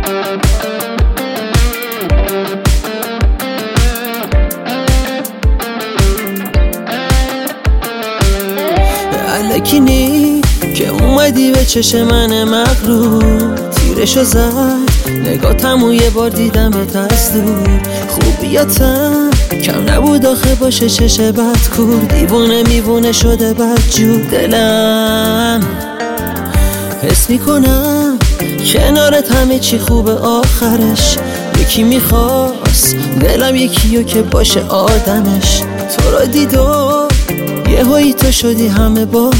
الکی که اومدی به چشم من مغرور، تیرشو زد نگاتمو یه بار دیدمت از دور. خوبیاتم کم نبود آخه باشه چش بد کور، دیوونه میوونه شده بد جور. دلم حس میکنم کنارت همه چی خوبه آخرش. یکی میخواست دلم یکیو که باشه آدمش. تو را دیدو یهویی تو شدی همه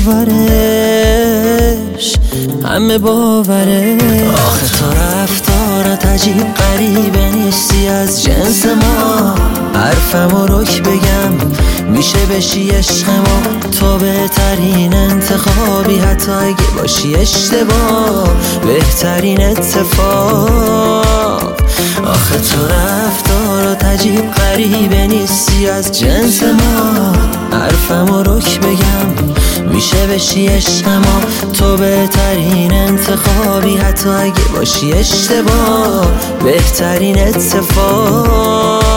باورش، همه باورش. آخه تو رفتارت عجیب غریبه، نیستی از جنس ما. حرفمو رک بگم میشه بشی عشق ما. تو بهترین انتخابی، حتی اگه باشی اشتباه بهترین اتفاق. آخه تو رفتارت عجیب غریبه، نیستی از جنس ما. حرفمو رک بگم میشه بشی عشق ما. تو بهترین انتخابی، حتی اگه باشی اشتباه بهترین اتفاق.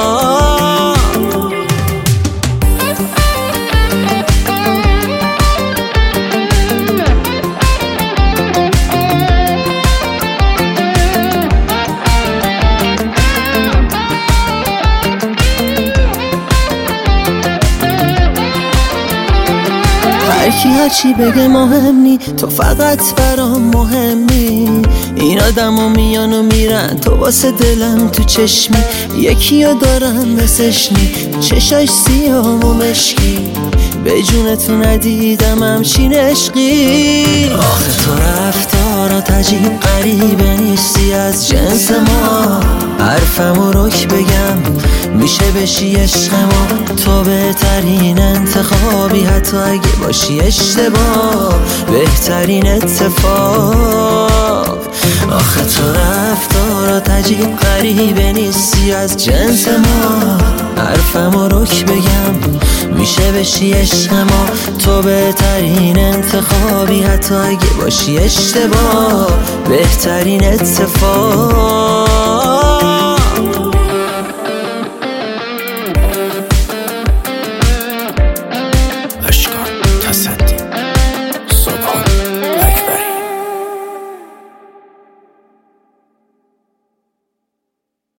هرکی هرچی بگه مهم نی، تو فقط برام مهمی. این آدمو میان و میرن، تو واسه دلم تو چشمی. یکیو دارم مثلش نی، چشاش سیاه و مشکی. به جونتو ندیدم همچین عشقی. آخه تو رفتارات عجیب غریبه، نیستی از جنس ما. حرفمو رک بگم میشه بشی عشق ما. تو بهترین انتخابی، حتی اگه باشی اشتباه بهترین اتفاق. آخه تو رفتارات عجیب غریبه، نیستی از جنس ما. حرفمو رک بگم میشه بشی عشق ما. تو بهترین انتخابی، حتی اگه باشی اشتباه بهترین اتفاق.